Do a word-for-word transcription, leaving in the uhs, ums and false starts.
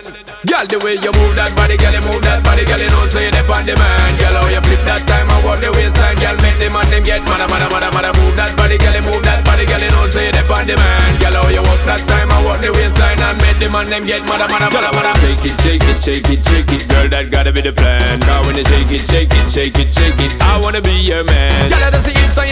Girl, the way you move that body, girl, you move that body, girl, you know so you depend on the man. Girl, how you flip that time and walk the waistline, girl, make the man them get mad, mad, mad, mad. Move that body, girl, you move that body, girl, you know so you depend on the man. Girl, how you walk that time and walk the waistline and make the man them get mad, mad, mad, mad. Shake it, shake it, shake it, shake it, girl, that gotta be the plan. Now when you shake it, shake it, shake it, shake it, I wanna be your man. Girl, I just see hips on